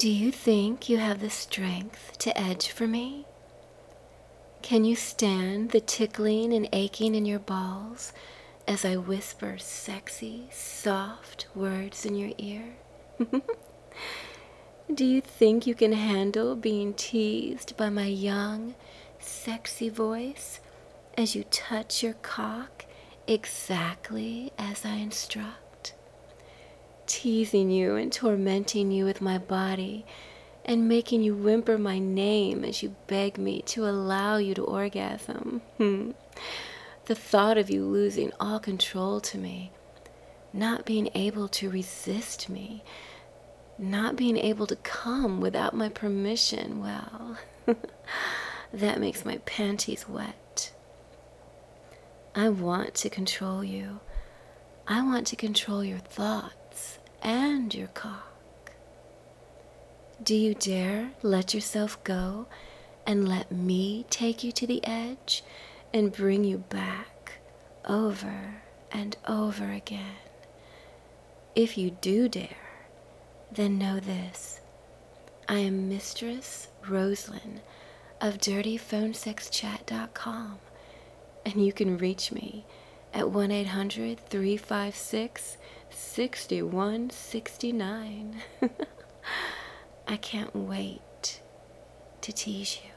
Do you think you have the strength to edge for me? Can you stand the tickling and aching in your balls as I whisper sexy, soft words in your ear? Do you think you can handle being teased by my young, sexy voice as you touch your cock exactly as I instruct? Teasing you and tormenting you with my body and making you whimper my name as you beg me to allow you to orgasm. The thought of you losing all control to me, not being able to resist me, not being able to come without my permission, well, that makes my panties wet. I want to control you. I want to control your thoughts and your cock. Do you dare let yourself go and let me take you to the edge and bring you back over and over again? If you do dare, then know this. I am Mistress Roslyn of DirtyPhoneSexChat.com, and you can reach me at 1-800-356-6169. I can't wait to tease you.